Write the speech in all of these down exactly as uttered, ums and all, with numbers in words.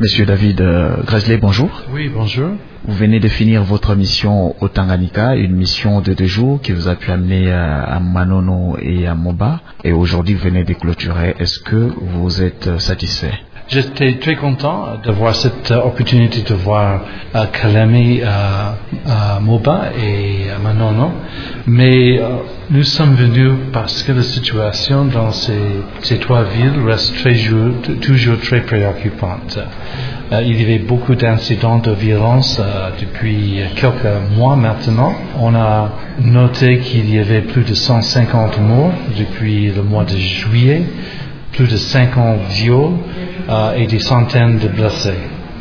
Monsieur David euh, Gresley, bonjour. Oui, bonjour. Vous venez de finir votre mission au Tanganyika, une mission de deux jours qui vous a pu amener à Manono et à Moba. Et aujourd'hui, vous venez de clôturer. Est-ce que vous êtes satisfait? J'étais très content d'avoir cette opportunité de voir uh, Kalemi à uh, uh, Moba et à Manono. Mais uh, nous sommes venus parce que la situation dans ces, ces trois villes reste très jour, t- toujours très préoccupante. Uh, il y avait beaucoup d'incidents de violence uh, depuis quelques mois maintenant. On a noté qu'il y avait plus de cent cinquante morts depuis le mois de juillet, plus de cinquante viols uh, et des centaines de blessés.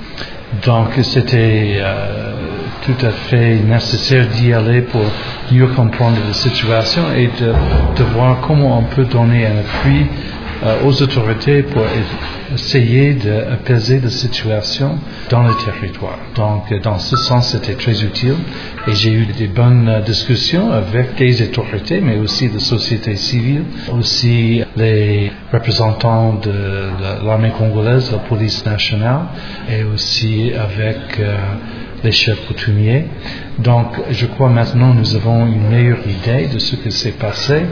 Donc c'était euh, tout à fait nécessaire d'y aller pour mieux comprendre la situation et de, de voir comment on peut donner un appui euh, aux autorités pour essayer d'apaiser la situation dans le territoire. Donc dans ce sens c'était très utile et j'ai eu des bonnes discussions avec les autorités mais aussi la société civile, aussi les représentants de l'armée congolaise, la police nationale et aussi avec euh, les chefs coutumiers. Donc je crois maintenant nous avons une meilleure idée de ce qui s'est passé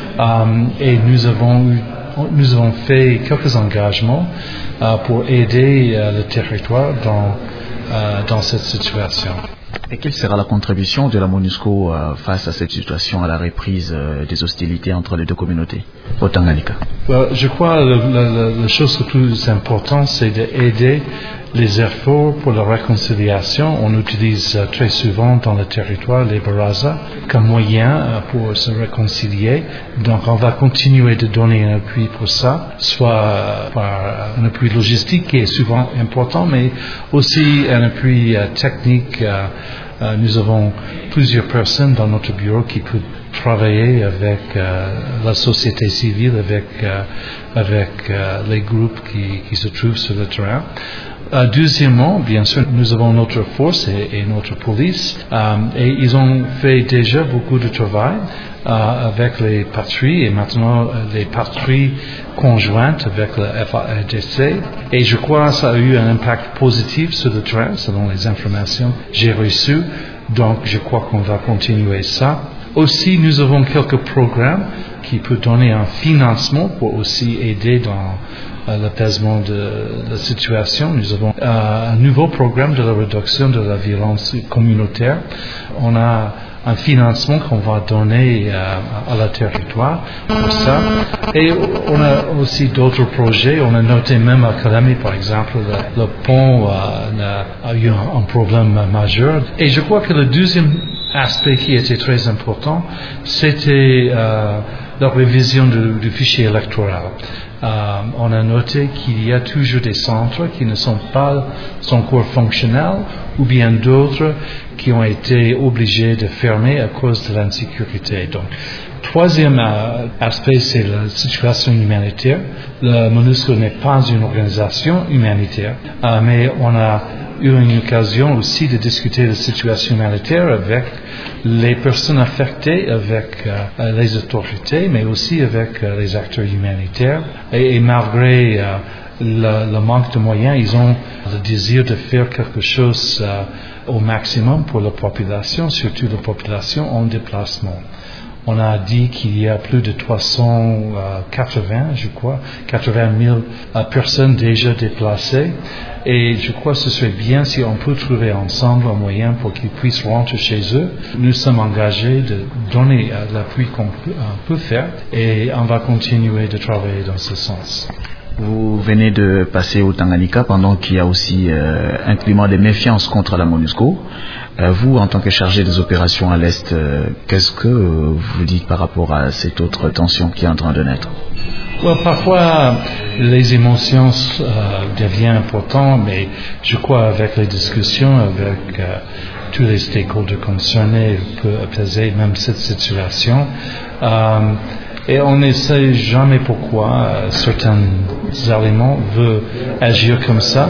um, et nous avons eu Nous avons fait quelques engagements euh, pour aider euh, le territoire dans, euh, dans cette situation. Et quelle sera la contribution de la MONUSCO euh, face à cette situation, à la reprise euh, des hostilités entre les deux communautés au Tanganyika? Well, je crois que la, la, la chose la plus importante, c'est d'aider les efforts pour la réconciliation. On utilise euh, très souvent dans le territoire les baraza comme moyen euh, pour se réconcilier. Donc on va continuer de donner un appui pour ça, soit euh, par un appui logistique qui est souvent important, mais aussi un appui euh, technique. Euh, euh, nous avons plusieurs personnes dans notre bureau qui peuvent travailler avec euh, la société civile, avec, euh, avec euh, les groupes qui, qui se trouvent sur le terrain. Euh, deuxièmement, bien sûr, nous avons notre force et, et notre police euh, et ils ont fait déjà beaucoup de travail euh, avec les patrouilles et maintenant euh, les patrouilles conjointes avec le F A R D C et je crois que ça a eu un impact positif sur le terrain selon les informations que j'ai reçues. Donc je crois qu'on va continuer ça. Aussi, nous avons quelques programmes qui peuvent donner un financement pour aussi aider dans euh, l'apaisement de la situation. Nous avons euh, un nouveau programme de la réduction de la violence communautaire. On a un financement qu'on va donner euh, à la territoire pour ça. Et on a aussi d'autres projets. On a noté même à Kalemi, par exemple, le, le pont euh, a eu un, un problème majeur. Et je crois que le deuxième aspect qui était très important, c'était euh, la révision du, du fichier électoral. Euh, on a noté qu'il y a toujours des centres qui ne sont pas encore fonctionnels ou bien d'autres qui ont été obligés de fermer à cause de l'insécurité. Donc, troisième euh, aspect, c'est la situation humanitaire. Le MONUSCO n'est pas une organisation humanitaire, euh, mais on a eu une occasion aussi de discuter de la situation humanitaire avec les personnes affectées, avec euh, les autorités, mais aussi avec euh, les acteurs humanitaires. Et, et malgré euh, le, le manque de moyens, ils ont le désir de faire quelque chose euh, au maximum pour la population, surtout la population en déplacement. On a dit qu'il y a plus de trois cent quatre-vingts, je crois, quatre-vingt mille euh, personnes déjà déplacées. Et je crois que ce serait bien si on peut trouver ensemble un moyen pour qu'ils puissent rentrer chez eux. Nous sommes engagés de donner euh, l'appui qu'on peut, euh, peut faire et on va continuer de travailler dans ce sens. Vous venez de passer au Tanganyika pendant qu'il y a aussi euh, un climat de méfiance contre la MONUSCO. Euh, vous, en tant que chargé des opérations à l'Est, euh, qu'est-ce que euh, vous dites par rapport à cette autre tension qui est en train de naître? Well, parfois, les émotions euh, deviennent importantes, mais je crois avec les discussions avec euh, tous les stakeholders concernés, on peut apaiser même cette situation. Euh, Et on ne sait jamais pourquoi euh, certains éléments veulent agir comme ça,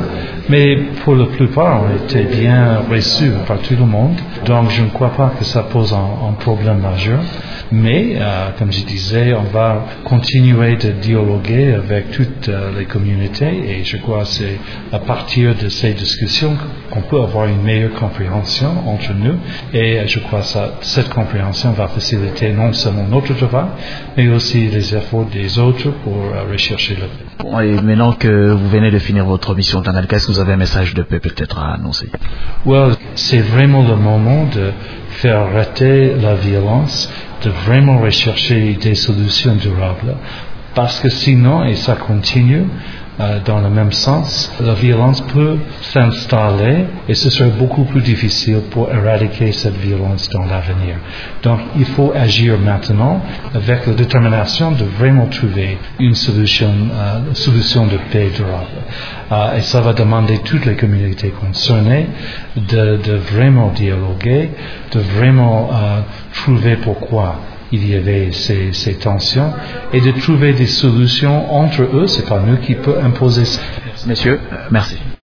Mais pour la plupart, on était bien reçus par tout le monde. Donc, je ne crois pas que ça pose un, un problème majeur. Mais, euh, comme je disais, on va continuer de dialoguer avec toutes euh, les communautés et je crois que c'est à partir de ces discussions qu'on peut avoir une meilleure compréhension entre nous et je crois que ça, cette compréhension va faciliter non seulement notre travail, mais aussi les efforts des autres pour euh, rechercher le paix. Bon, et maintenant que vous venez de finir votre mission au Tanganyika, est-ce que vous avez un message de paix peut-être à annoncer? Well, c'est vraiment le moment de faire arrêter la violence, de vraiment rechercher des solutions durables. Parce que sinon, et ça continue euh, dans le même sens, la violence peut s'installer et ce serait beaucoup plus difficile pour éradiquer cette violence dans l'avenir. Donc, il faut agir maintenant avec la détermination de vraiment trouver une solution, euh, solution de paix durable. Euh, et ça va demander toutes les communautés concernées de, de vraiment dialoguer, de vraiment euh, trouver pourquoi il y avait ces, ces tensions et de trouver des solutions entre eux. C'est pas nous qui peut imposer ça. Messieurs, merci.